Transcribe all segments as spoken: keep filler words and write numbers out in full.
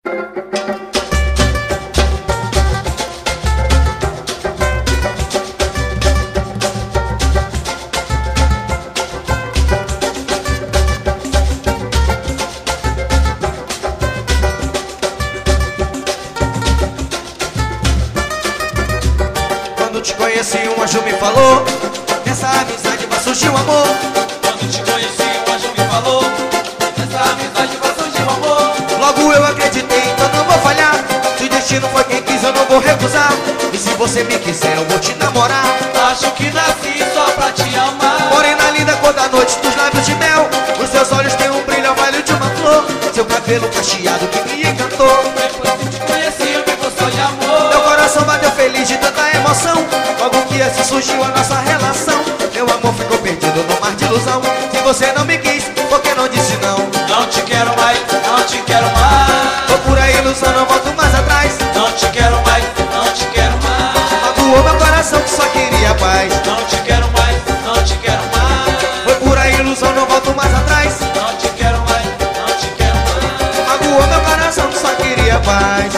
Quando te conheci, um anjo me falou, nessa amizade vai surgir um amor. Quando te conheci, um anjo me falou, nessa amizade vai surgir um amor. Logo eu acreditei, então não vou falhar. Se o destino foi quem quis, eu não vou recusar. E se você me quiser, eu vou te namorar. Acho que nasci só pra te amar. Morena linda, cor da noite, dos lábios de mel. Os seus olhos têm um brilho ao valho de uma flor. Seu cabelo cacheado que me encantou. Depois que te conheci, eu me gostou de amor. Meu coração bateu feliz de tanta emoção. Logo que assim surgiu a nossa relação. Meu amor ficou perdido no mar de ilusão. Se você não me quis, por que não disse não? Não te quero mais, não te quero mais. Procura a ilusão, não volto mais atrás. Não te quero mais, não te quero mais. Magoou meu coração que só queria paz. Não te quero mais, não te quero mais. Foi pura ilusão, não volto mais atrás. Não te quero mais, não te quero mais. Magoou meu coração que só queria paz.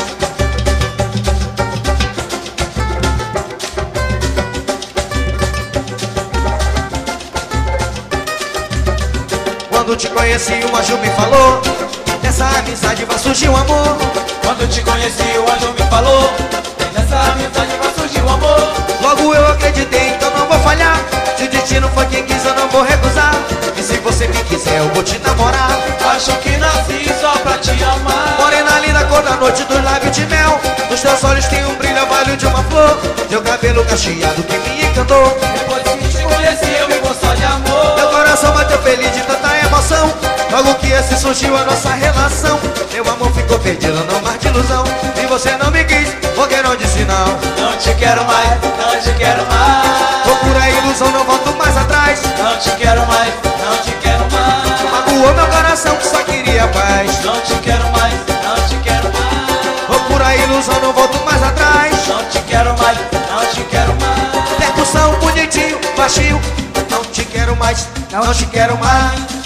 Quando te conheci, um anjo me falou, nessa amizade vai surgir um amor. Quando te conheci, o anjo me falou, nessa amizade vai surgir um amor. Logo eu acreditei, então não vou falhar. Se o destino foi quem quis, eu não vou recusar. E se você me quiser, eu vou te namorar. Acho que nasci só pra te amar. Morena linda, cor da noite, dos lábios de mel. Nos teus olhos tem um brilho ao valho de uma flor. Teu cabelo cacheado que me encantou. Depois que te conheci, eu me gostou de amor. Meu coração bateu feliz de tanta emoção. Logo que assim surgiu a nossa relação. Meu amor ficou perdido no mar de ilusão. E você não me quis, porque não disse não. Não te quero mais, não te quero mais. Procura a ilusão, não volto mais atrás. Não te quero mais, não te quero mais. Magoou meu coração que só queria paz. Não te quero mais, não te quero mais. Procura a ilusão, não volto mais atrás. Não te quero mais, não te quero mais. Percussão bonitinho, baixinho. Não te quero mais, não te quero mais.